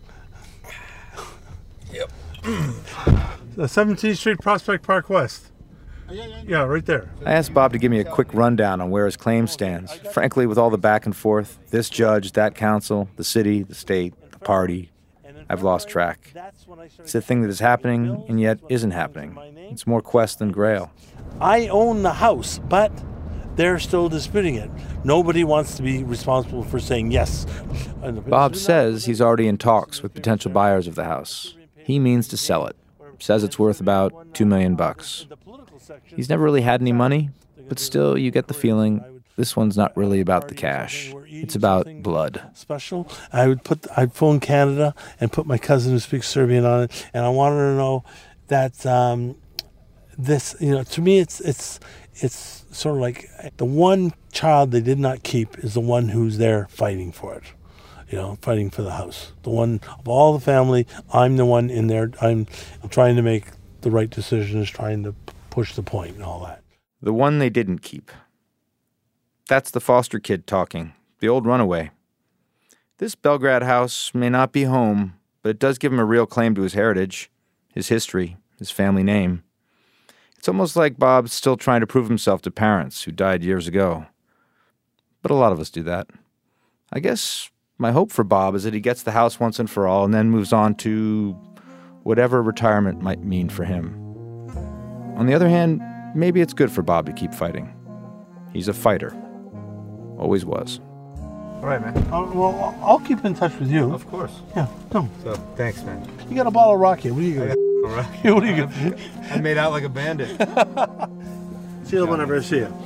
S19: Yep.
S17: seventeenth Street, Prospect Park West. Yeah, right there.
S16: I asked Bob to give me a quick rundown on where his claim stands. Frankly, with all the back and forth, this judge, that council, the city, the state, the party, I've lost track. It's a thing that is happening and yet isn't happening. It's more quest than grail.
S17: I own the house, but they're still disputing it. Nobody wants to be responsible for saying yes.
S16: Bob says he's already in talks with potential buyers of the house. He means to sell it. Says it's worth about two million bucks. He's never really had any money, but still you get the feeling this one's not really about the cash. It's about blood.
S17: Special. I would put. I'd phone Canada and put my cousin who speaks Serbian on it, and I wanted to know that um, this. You know, to me, it's it's it's sort of like the one child they did not keep is the one who's there fighting for it. You know, fighting for the house. The one of all the family, I'm the one in there. I'm, I'm trying to make the right decisions, trying to push the point and all that.
S16: The one they didn't keep. That's the foster kid talking, the old runaway. This Belgrade house may not be home, but it does give him a real claim to his heritage, his history, his family name. It's almost like Bob's still trying to prove himself to parents who died years ago. But a lot of us do that. I guess my hope for Bob is that he gets the house once and for all and then moves on to whatever retirement might mean for him. On the other hand, maybe it's good for Bob to keep fighting. He's a fighter. Always was.
S17: All right, man. Uh, well, I'll keep in touch with you.
S19: Of course.
S17: Yeah, come.
S19: So, thanks, man.
S17: You got a bottle of Rocky. What are you going to
S19: Rocky.
S17: What are you going to
S19: I made out like a bandit.
S17: See you whenever I see you.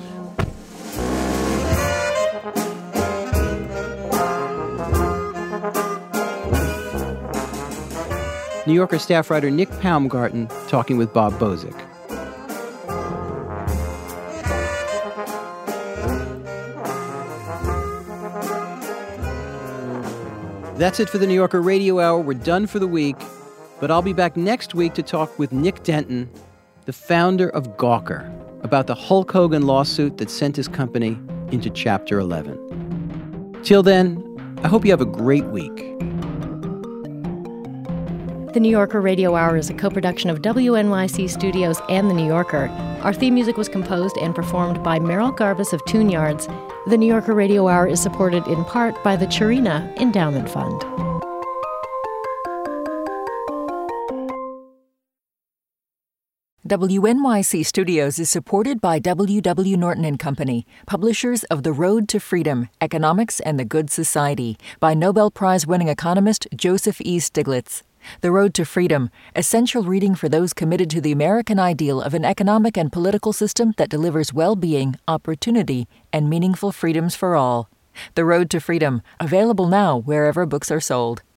S4: New Yorker staff writer Nick Paumgarten talking with Bob Bozic. That's it for the New Yorker Radio Hour. We're done for the week. But I'll be back next week to talk with Nick Denton, the founder of Gawker, about the Hulk Hogan lawsuit that sent his company into Chapter eleven. Till then, I hope you have a great week.
S1: The New Yorker Radio Hour is a co-production of W N Y C Studios and The New Yorker. Our theme music was composed and performed by Merrill Garbus of Tune Yards. The New Yorker Radio Hour is supported in part by the Chirina Endowment Fund.
S2: W N Y C Studios is supported by W W. Norton and Company, publishers of The Road to Freedom, Economics and the Good Society, by Nobel Prize-winning economist Joseph E. Stiglitz. The Road to Freedom, essential reading for those committed to the American ideal of an economic and political system that delivers well-being, opportunity, and meaningful freedoms for all. The Road to Freedom, available now wherever books are sold.